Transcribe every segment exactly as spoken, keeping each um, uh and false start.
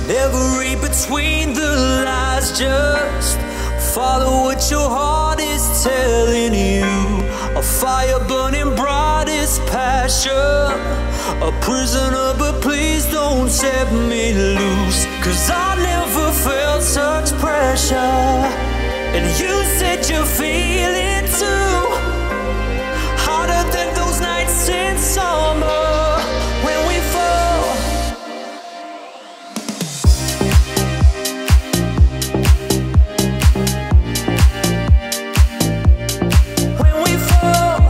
Never read between the lines, just follow what your heart is telling you. A fire burning bright is passion, a prisoner, but please don't set me loose. Cause I never felt such pressure, and you said you feel it too. Harder than those nights in summer when we fall. When we fall.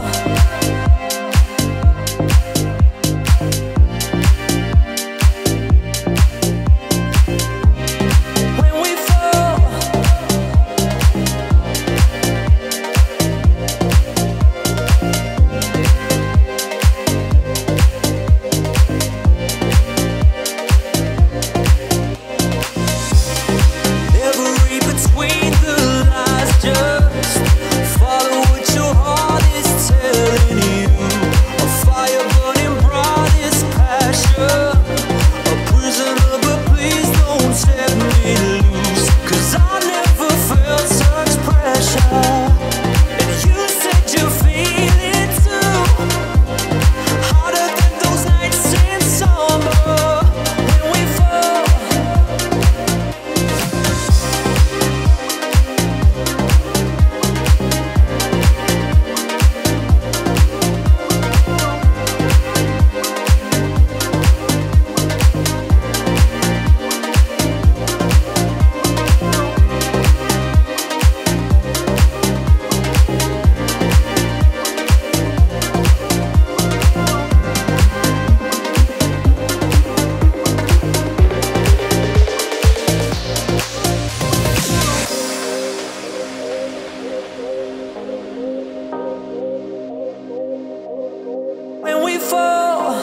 When we fall. Never read between the lines, just follow what your heart is telling you. A fire burning bright is passion, a prisoner, but please don't set me loose. Cause I never felt such pressure, and you said you feel it too. Harder than those nights in summer when we fall. When we fall.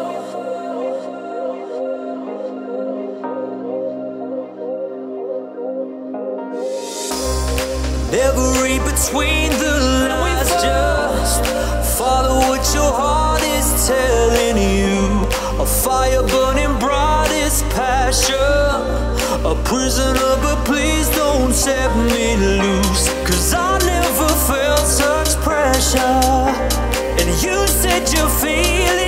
Never read between the lines, just follow what your heart is telling you. A fire burning bright is passion, a prisoner, but please don't set me loose. Cause I never felt such pressure, and you said you feel it